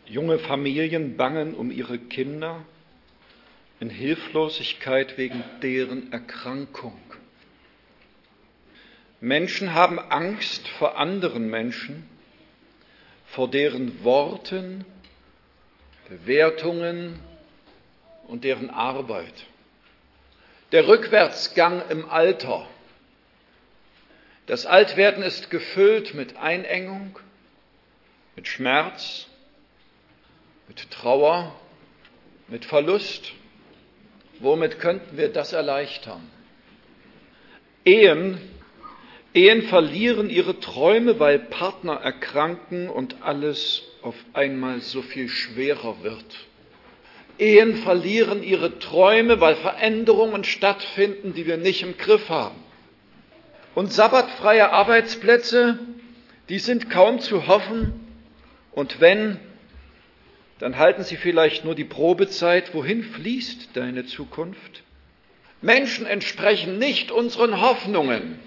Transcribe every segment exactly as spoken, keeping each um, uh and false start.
Junge Familien bangen um ihre Kinder in Hilflosigkeit wegen deren Erkrankung. Menschen haben Angst vor anderen Menschen, vor deren Worten, Bewertungen und deren Arbeit. Der Rückwärtsgang im Alter. Das Altwerden ist gefüllt mit Einengung, mit Schmerz, mit Trauer, mit Verlust. Womit könnten wir das erleichtern? Ehen, Ehen verlieren ihre Träume, weil Partner erkranken und alles auf einmal so viel schwerer wird. Ehen verlieren ihre Träume, weil Veränderungen stattfinden, die wir nicht im Griff haben. Und sabbatfreie Arbeitsplätze, die sind kaum zu hoffen. Und wenn, dann halten sie vielleicht nur die Probezeit. Wohin fließt deine Zukunft? Menschen entsprechen nicht unseren Hoffnungen.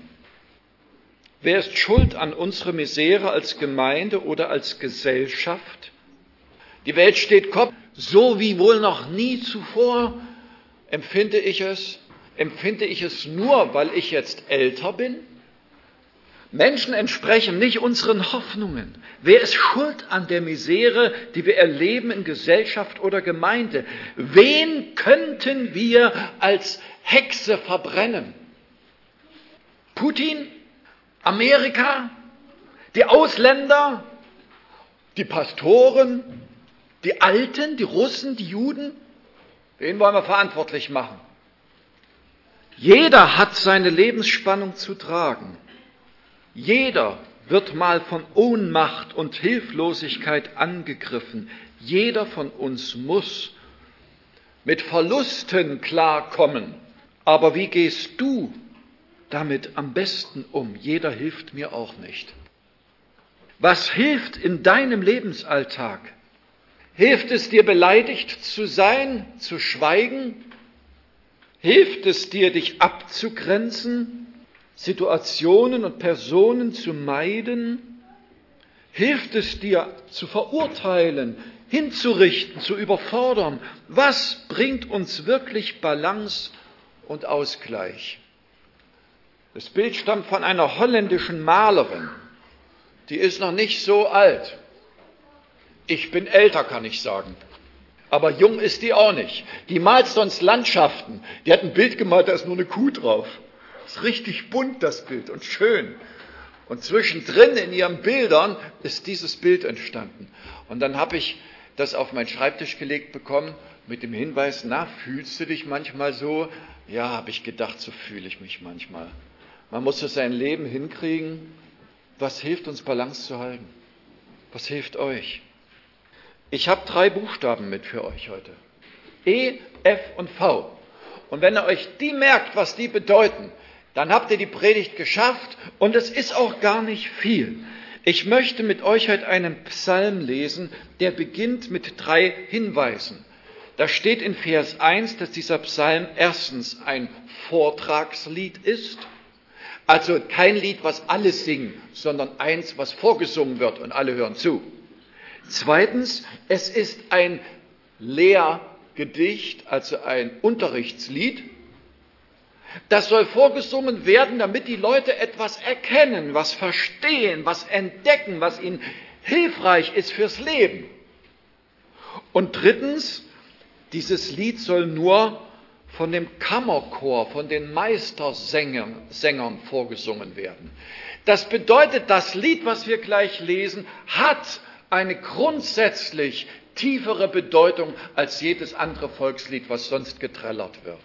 Wer ist schuld an unserer Misere als Gemeinde oder als Gesellschaft? Die Welt steht Kopf. So wie wohl noch nie zuvor empfinde ich es. Empfinde ich es nur, weil ich jetzt älter bin? Menschen entsprechen nicht unseren Hoffnungen. Wer ist schuld an der Misere, die wir erleben in Gesellschaft oder Gemeinde? Wen könnten wir als Hexe verbrennen? Putin? Amerika? Die Ausländer? Die Pastoren? Die Alten? Die Russen? Die Juden? Wen wollen wir verantwortlich machen? Jeder hat seine Lebensspannung zu tragen. Jeder wird mal von Ohnmacht und Hilflosigkeit angegriffen. Jeder von uns muss mit Verlusten klarkommen. Aber wie gehst du damit am besten um? Jeder hilft mir auch nicht. Was hilft in deinem Lebensalltag? Hilft es dir, beleidigt zu sein, zu schweigen? Hilft es dir, dich abzugrenzen, Situationen und Personen zu meiden? Hilft es dir, zu verurteilen, hinzurichten, zu überfordern? Was bringt uns wirklich Balance und Ausgleich? Das Bild stammt von einer holländischen Malerin. Die ist noch nicht so alt. Ich bin älter, kann ich sagen. Aber jung ist die auch nicht. Die malt sonst Landschaften. Die hat ein Bild gemalt, da ist nur eine Kuh drauf. Ist richtig bunt, das Bild, und schön. Und zwischendrin in ihren Bildern ist dieses Bild entstanden. Und dann habe ich das auf meinen Schreibtisch gelegt bekommen mit dem Hinweis, na, fühlst du dich manchmal so? Ja, habe ich gedacht, so fühle ich mich manchmal. Man muss so sein Leben hinkriegen. Was hilft uns, Balance zu halten? Was hilft euch? Ich habe drei Buchstaben mit für euch heute. E, F und V. Und wenn ihr euch die merkt, was die bedeuten, dann habt ihr die Predigt geschafft, und es ist auch gar nicht viel. Ich möchte mit euch heute einen Psalm lesen, der beginnt mit drei Hinweisen. Da steht in Vers eins, dass dieser Psalm erstens ein Vortragslied ist, also kein Lied, was alle singen, sondern eins, was vorgesungen wird und alle hören zu. Zweitens, es ist ein Lehrgedicht, also ein Unterrichtslied. Das soll vorgesungen werden, damit die Leute etwas erkennen, was verstehen, was entdecken, was ihnen hilfreich ist fürs Leben. Und drittens, dieses Lied soll nur von dem Kammerchor, von den Meistersängern Sängern vorgesungen werden. Das bedeutet, das Lied, was wir gleich lesen, hat eine grundsätzlich tiefere Bedeutung als jedes andere Volkslied, was sonst geträllert wird,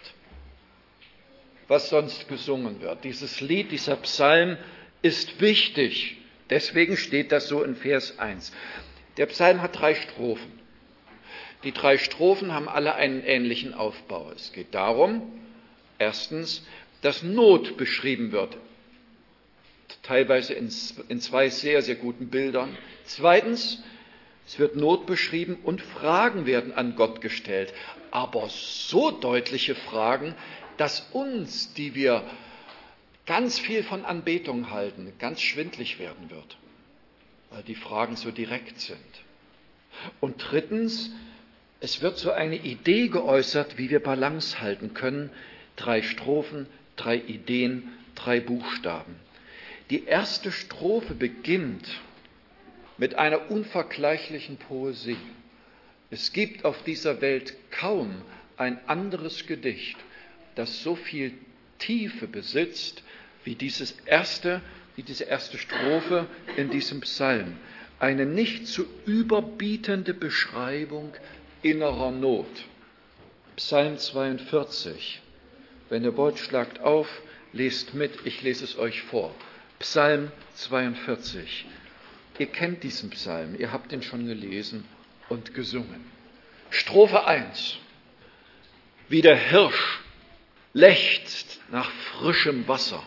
was sonst gesungen wird. Dieses Lied, dieser Psalm ist wichtig. Deswegen steht das so in Vers eins. Der Psalm hat drei Strophen. Die drei Strophen haben alle einen ähnlichen Aufbau. Es geht darum, erstens, dass Not beschrieben wird, teilweise in, in zwei sehr, sehr guten Bildern. Zweitens, es wird Not beschrieben und Fragen werden an Gott gestellt. Aber so deutliche Fragen, dass uns, die wir ganz viel von Anbetung halten, ganz schwindlig werden wird, weil die Fragen so direkt sind. Und drittens, es wird so eine Idee geäußert, wie wir Balance halten können. Drei Strophen, drei Ideen, drei Buchstaben. Die erste Strophe beginnt mit einer unvergleichlichen Poesie. Es gibt auf dieser Welt kaum ein anderes Gedicht, das so viel Tiefe besitzt wie dieses erste, wie diese erste Strophe in diesem Psalm. Eine nicht zu überbietende Beschreibung innerer Not. Psalm zweiundvierzig. Wenn ihr wollt, schlagt auf, lest mit, ich lese es euch vor. Psalm zweiundvierzig. Ihr kennt diesen Psalm, ihr habt ihn schon gelesen und gesungen. Strophe eins. Wie der Hirsch lechzt nach frischem Wasser,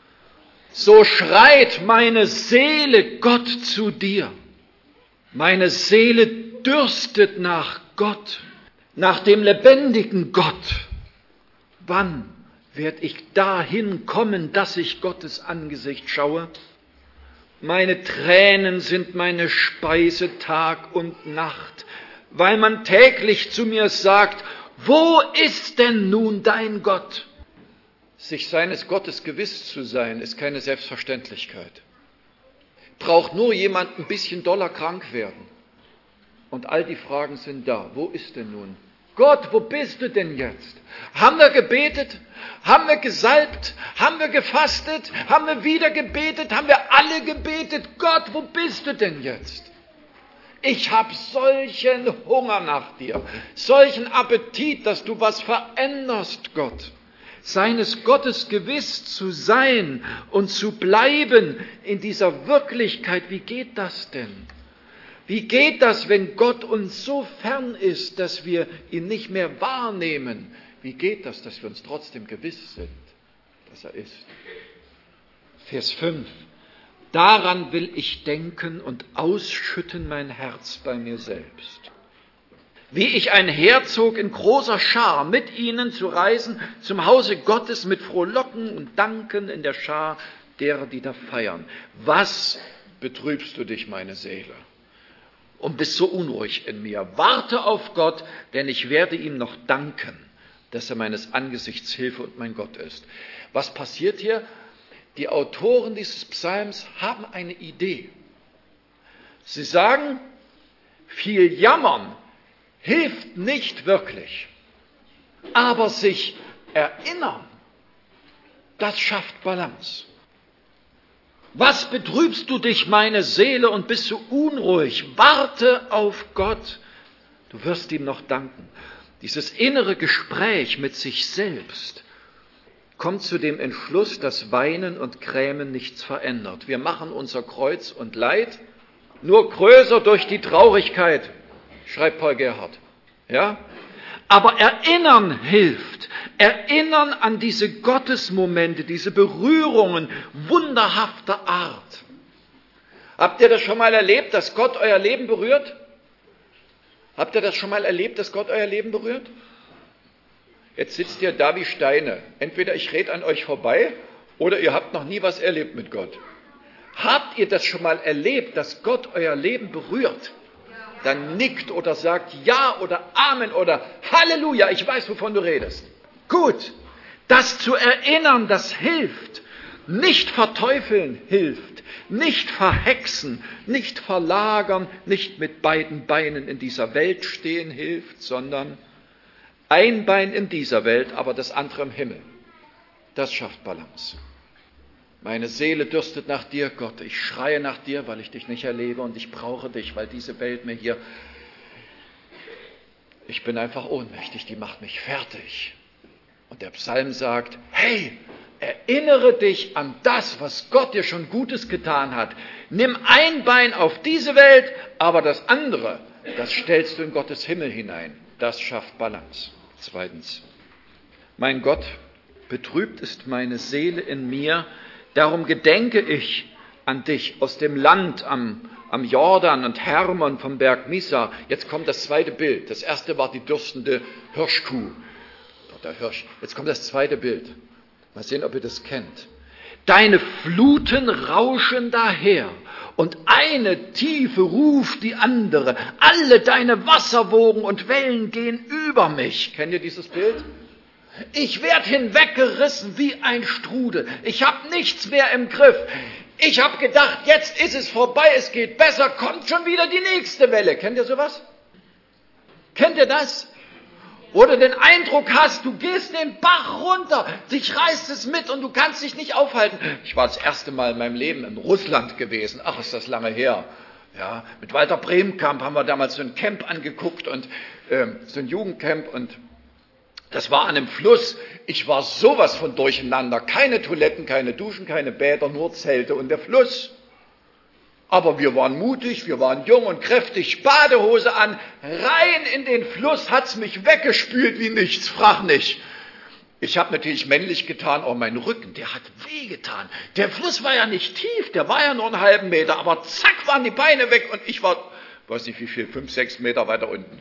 so schreit meine Seele Gott zu dir. Meine Seele dürstet nach Gott, nach dem lebendigen Gott. Wann werde ich dahin kommen, dass ich Gottes Angesicht schaue? Meine Tränen sind meine Speise Tag und Nacht, weil man täglich zu mir sagt, wo ist denn nun dein Gott? Sich seines Gottes gewiss zu sein, ist keine Selbstverständlichkeit. Braucht nur jemand ein bisschen doller krank werden. Und all die Fragen sind da. Wo ist denn nun? Gott, wo bist du denn jetzt? Haben wir gebetet? Haben wir gesalbt? Haben wir gefastet? Haben wir wieder gebetet? Haben wir alle gebetet? Gott, wo bist du denn jetzt? Ich habe solchen Hunger nach dir, solchen Appetit, dass du was veränderst, Gott. Seines Gottes gewiss zu sein und zu bleiben in dieser Wirklichkeit. Wie geht das denn? Wie geht das, wenn Gott uns so fern ist, dass wir ihn nicht mehr wahrnehmen? Wie geht das, dass wir uns trotzdem gewiss sind, dass er ist? Vers fünf. Daran will ich denken und ausschütten mein Herz bei mir selbst. Wie ich einherzog in großer Schar, mit ihnen zu reisen zum Hause Gottes mit Frohlocken und Danken in der Schar derer, die da feiern. Was betrübst du dich, meine Seele? Und bist so unruhig in mir. Warte auf Gott, denn ich werde ihm noch danken, dass er meines Angesichts Hilfe und mein Gott ist. Was passiert hier? Die Autoren dieses Psalms haben eine Idee. Sie sagen, viel Jammern hilft nicht wirklich, aber sich erinnern, das schafft Balance. Was betrübst du dich, meine Seele, und bist so unruhig? Warte auf Gott, du wirst ihm noch danken. Dieses innere Gespräch mit sich selbst kommt zu dem Entschluss, dass Weinen und Grämen nichts verändert. Wir machen unser Kreuz und Leid nur größer durch die Traurigkeit, schreibt Paul Gerhardt. Ja? Aber Erinnern hilft. Erinnern an diese Gottesmomente, diese Berührungen wunderhafter Art. Habt ihr das schon mal erlebt, dass Gott euer Leben berührt? Habt ihr das schon mal erlebt, dass Gott euer Leben berührt? Jetzt sitzt ihr da wie Steine. Entweder ich rede an euch vorbei oder ihr habt noch nie was erlebt mit Gott. Habt ihr das schon mal erlebt, dass Gott euer Leben berührt? Dann nickt oder sagt Ja oder Amen oder Halleluja, ich weiß, wovon du redest. Gut, das zu erinnern, das hilft. Nicht verteufeln hilft, nicht verhexen, nicht verlagern, nicht mit beiden Beinen in dieser Welt stehen hilft, sondern ein Bein in dieser Welt, aber das andere im Himmel. Das schafft Balance. Meine Seele dürstet nach dir, Gott. Ich schreie nach dir, weil ich dich nicht erlebe und ich brauche dich, weil diese Welt mir hier, ich bin einfach ohnmächtig, die macht mich fertig. Und der Psalm sagt, hey, erinnere dich an das, was Gott dir schon Gutes getan hat. Nimm ein Bein auf diese Welt, aber das andere, das stellst du in Gottes Himmel hinein. Das schafft Balance. Zweitens, mein Gott, betrübt ist meine Seele in mir, darum gedenke ich an dich aus dem Land am, am Jordan und Hermon vom Berg Misa. Jetzt kommt das zweite Bild. Das erste war die dürstende Hirschkuh. Der Hirsch. Jetzt kommt das zweite Bild. Mal sehen, ob ihr das kennt. Deine Fluten rauschen daher und eine Tiefe ruft die andere. Alle deine Wasserwogen und Wellen gehen über mich. Kennt ihr dieses Bild? Ich werde hinweggerissen wie ein Strudel. Ich habe nichts mehr im Griff. Ich habe gedacht, jetzt ist es vorbei, es geht besser, kommt schon wieder die nächste Welle. Kennt ihr sowas? Kennt ihr das? Wo du den Eindruck hast, du gehst den Bach runter, dich reißt es mit und du kannst dich nicht aufhalten. Ich war das erste Mal in meinem Leben in Russland gewesen. Ach, ist das lange her. Ja, mit Walter Bremkamp haben wir damals so ein Camp angeguckt und äh, so ein Jugendcamp und das war an einem Fluss. Ich war sowas von durcheinander. Keine Toiletten, keine Duschen, keine Bäder, nur Zelte und der Fluss. Aber wir waren mutig, wir waren jung und kräftig, Badehose an, rein in den Fluss, hat's mich weggespült wie nichts, frag nicht. Ich habe natürlich männlich getan, aber mein Rücken, der hat wehgetan. Der Fluss war ja nicht tief, der war ja nur einen halben Meter, aber zack waren die Beine weg und ich war, weiß nicht wie viel, fünf, sechs Meter weiter unten.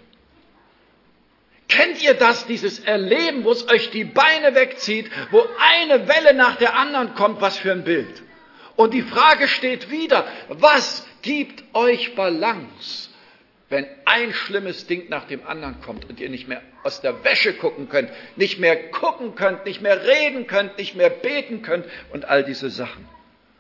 Kennt ihr das, dieses Erleben, wo es euch die Beine wegzieht, wo eine Welle nach der anderen kommt, was für ein Bild? Und die Frage steht wieder, was gibt euch Balance, wenn ein schlimmes Ding nach dem anderen kommt und ihr nicht mehr aus der Wäsche gucken könnt, nicht mehr gucken könnt, nicht mehr reden könnt, nicht mehr beten könnt und all diese Sachen.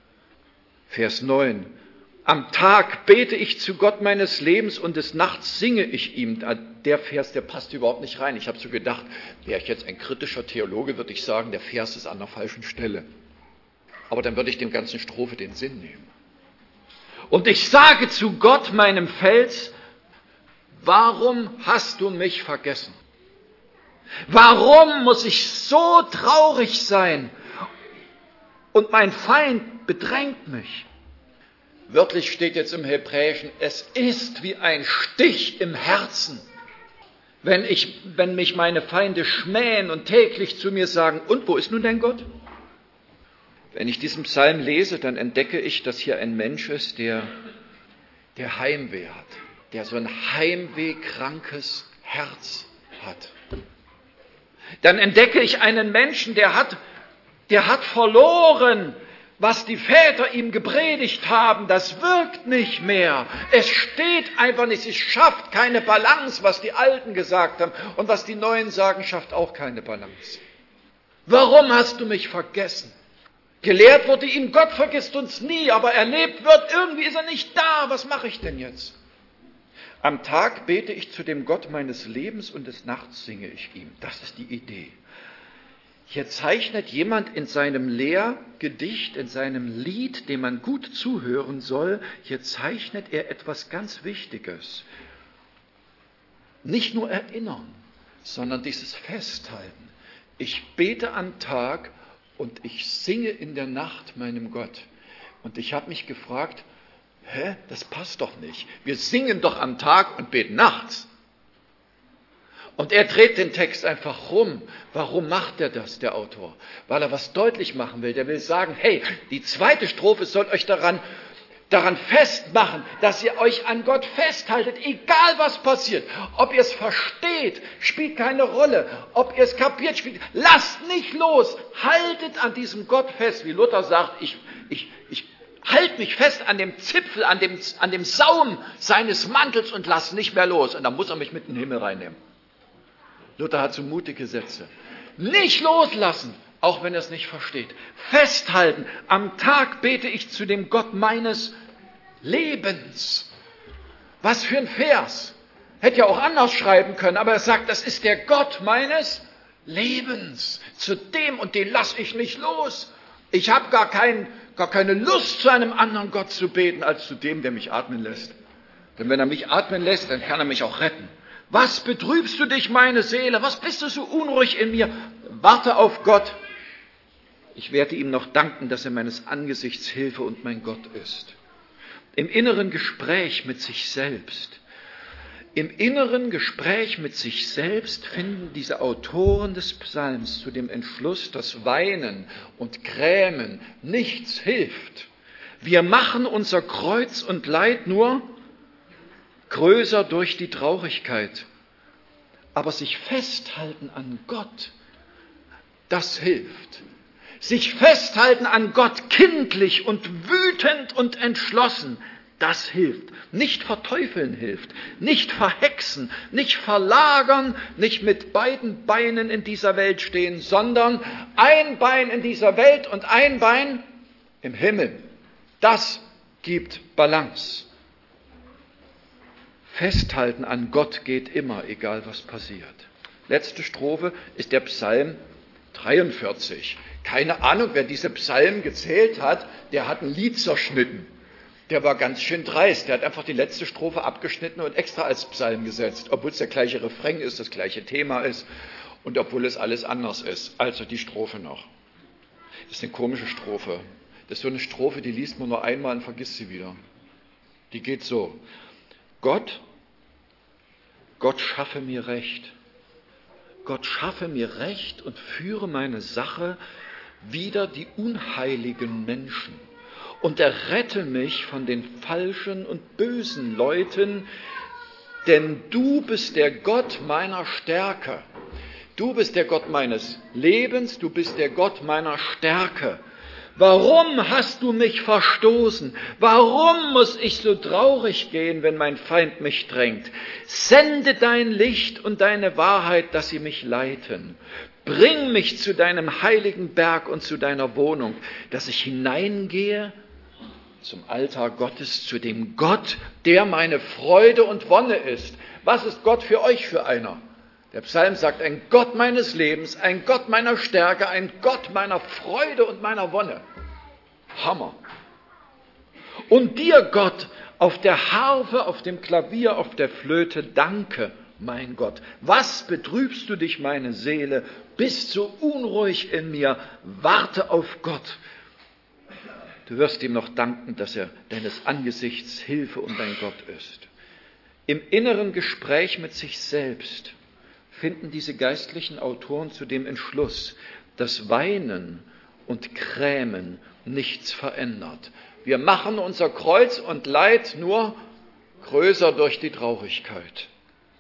Vers neun. Am Tag bete ich zu Gott meines Lebens und des Nachts singe ich ihm. Der Vers, der passt überhaupt nicht rein. Ich habe so gedacht, wäre ich jetzt ein kritischer Theologe, würde ich sagen, der Vers ist an der falschen Stelle. Aber dann würde ich dem ganzen Strophe den Sinn nehmen. Und ich sage zu Gott, meinem Fels, warum hast du mich vergessen? Warum muss ich so traurig sein? Und mein Feind bedrängt mich. Wörtlich steht jetzt im Hebräischen, es ist wie ein Stich im Herzen, wenn, ich, wenn mich meine Feinde schmähen und täglich zu mir sagen, und wo ist nun dein Gott? Wenn ich diesen Psalm lese, dann entdecke ich, dass hier ein Mensch ist, der, der Heimweh hat, der so ein heimwehkrankes Herz hat. Dann entdecke ich einen Menschen, der hat, der hat verloren, was die Väter ihm gepredigt haben, das wirkt nicht mehr. Es steht einfach nicht, es schafft keine Balance, was die Alten gesagt haben und was die Neuen sagen, schafft auch keine Balance. Warum hast du mich vergessen? Gelehrt wurde ihm, Gott vergisst uns nie, aber erlebt wird, irgendwie ist er nicht da, was mache ich denn jetzt? Am Tag bete ich zu dem Gott meines Lebens und des Nachts singe ich ihm. Das ist die Idee. Hier zeichnet jemand in seinem Lehrgedicht, in seinem Lied, dem man gut zuhören soll, hier zeichnet er etwas ganz Wichtiges. Nicht nur erinnern, sondern dieses Festhalten. Ich bete am Tag und ich singe in der Nacht meinem Gott. Und ich habe mich gefragt, hä, das passt doch nicht. Wir singen doch am Tag und beten nachts. Und er dreht den Text einfach rum. Warum macht er das, der Autor? Weil er was deutlich machen will. Der will sagen, hey, die zweite Strophe soll euch daran, daran festmachen, dass ihr euch an Gott festhaltet, egal was passiert. Ob ihr es versteht, spielt keine Rolle. Ob ihr es kapiert, spielt. Lasst nicht los. Haltet an diesem Gott fest. Wie Luther sagt, ich, ich, ich halte mich fest an dem Zipfel, an dem, an dem Saum seines Mantels und lass nicht mehr los. Und dann muss er mich mit in den Himmel reinnehmen. Luther hat so mutige Sätze. Nicht loslassen, auch wenn er es nicht versteht. Festhalten. Am Tag bete ich zu dem Gott meines Lebens. Was für ein Vers. Hätte ja auch anders schreiben können, aber er sagt, das ist der Gott meines Lebens. Zu dem und den lasse ich nicht los. Ich habe gar, kein, gar keine Lust, zu einem anderen Gott zu beten, als zu dem, der mich atmen lässt. Denn wenn er mich atmen lässt, dann kann er mich auch retten. Was betrübst du dich, meine Seele? Was bist du so unruhig in mir? Warte auf Gott. Ich werde ihm noch danken, dass er meines Angesichts Hilfe und mein Gott ist. Im inneren Gespräch mit sich selbst, im inneren Gespräch mit sich selbst finden diese Autoren des Psalms zu dem Entschluss, dass Weinen und Grämen nichts hilft. Wir machen unser Kreuz und Leid nur größer durch die Traurigkeit. Aber sich festhalten an Gott, das hilft. sich festhalten an Gott kindlich und wütend und entschlossen, das hilft. Nicht verteufeln hilft, nicht verhexen, nicht verlagern, nicht mit beiden Beinen in dieser Welt stehen, sondern ein Bein in dieser Welt und ein Bein im Himmel. Das gibt Balance. Festhalten an Gott geht immer, egal was passiert. Letzte Strophe ist der Psalm dreiundvierzig. Keine Ahnung, wer diese Psalmen gezählt hat, der hat ein Lied zerschnitten. Der war ganz schön dreist. Der hat einfach die letzte Strophe abgeschnitten und extra als Psalm gesetzt, obwohl es der gleiche Refrain ist, das gleiche Thema ist und obwohl es alles anders ist. Also die Strophe noch. Das ist eine komische Strophe. Das ist so eine Strophe, die liest man nur einmal und vergisst sie wieder. Die geht so. Gott, Gott schaffe mir Recht. Gott schaffe mir Recht und führe meine Sache wider die unheiligen Menschen und errette mich von den falschen und bösen Leuten, denn du bist der Gott meiner Stärke. Du bist der Gott meines Lebens, du bist der Gott meiner Stärke. Warum hast du mich verstoßen? Warum muss ich so traurig gehen, wenn mein Feind mich drängt? Sende dein Licht und deine Wahrheit, dass sie mich leiten. Bring mich zu deinem heiligen Berg und zu deiner Wohnung, dass ich hineingehe zum Altar Gottes, zu dem Gott, der meine Freude und Wonne ist. Was ist Gott für euch für einer? Der Psalm sagt, ein Gott meines Lebens, ein Gott meiner Stärke, ein Gott meiner Freude und meiner Wonne. Hammer. Und dir, Gott, auf der Harfe, auf dem Klavier, auf der Flöte, danke, mein Gott. Was betrübst du dich, meine Seele? Bist so unruhig in mir? Warte auf Gott. Du wirst ihm noch danken, dass er deines Angesichts Hilfe und dein Gott ist. Im inneren Gespräch mit sich selbst finden diese geistlichen Autoren zu dem Entschluss, dass Weinen und Krämen nichts verändert. Wir machen unser Kreuz und Leid nur größer durch die Traurigkeit.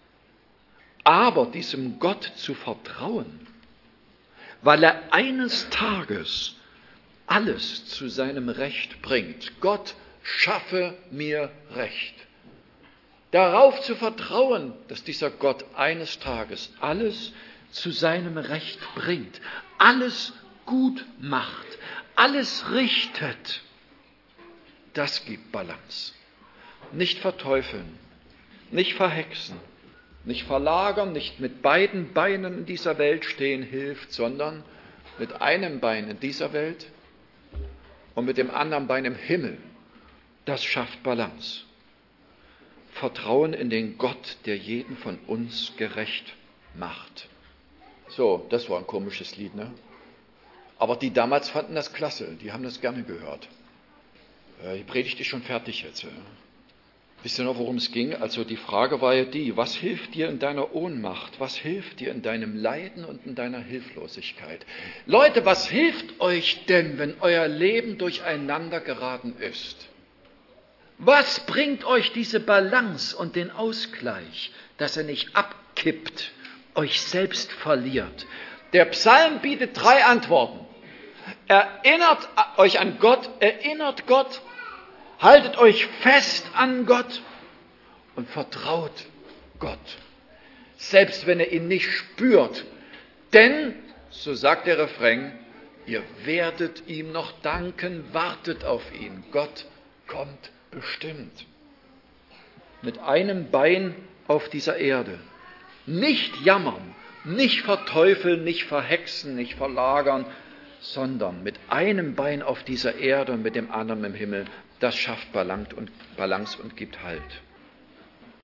Aber diesem Gott zu vertrauen, weil er eines Tages alles zu seinem Recht bringt. Gott schaffe mir Recht. Darauf zu vertrauen, dass dieser Gott eines Tages alles zu seinem Recht bringt, alles gut macht, alles richtet, das gibt Balance. Nicht verteufeln, nicht verhexen, nicht verlagern, nicht mit beiden Beinen in dieser Welt stehen hilft, sondern mit einem Bein in dieser Welt und mit dem anderen Bein im Himmel. Das schafft Balance. Vertrauen in den Gott, der jeden von uns gerecht macht. So, das war ein komisches Lied, ne? Aber die damals fanden das klasse, die haben das gerne gehört. Die Predigt ist schon fertig jetzt. Wisst ihr noch, worum es ging? Also die Frage war ja die, was hilft dir in deiner Ohnmacht? Was hilft dir in deinem Leiden und in deiner Hilflosigkeit? Leute, was hilft euch denn, wenn euer Leben durcheinander geraten ist? Was bringt euch diese Balance und den Ausgleich, dass er nicht abkippt, euch selbst verliert? Der Psalm bietet drei Antworten. Erinnert euch an Gott, erinnert Gott, haltet euch fest an Gott und vertraut Gott, selbst wenn ihr ihn nicht spürt. Denn, so sagt der Refrain, ihr werdet ihm noch danken, wartet auf ihn. Gott kommt bestimmt. Mit einem Bein auf dieser Erde. Nicht jammern, nicht verteufeln, nicht verhexen, nicht verlagern, sondern mit einem Bein auf dieser Erde und mit dem anderen im Himmel. Das schafft Balance und, Balance und gibt Halt.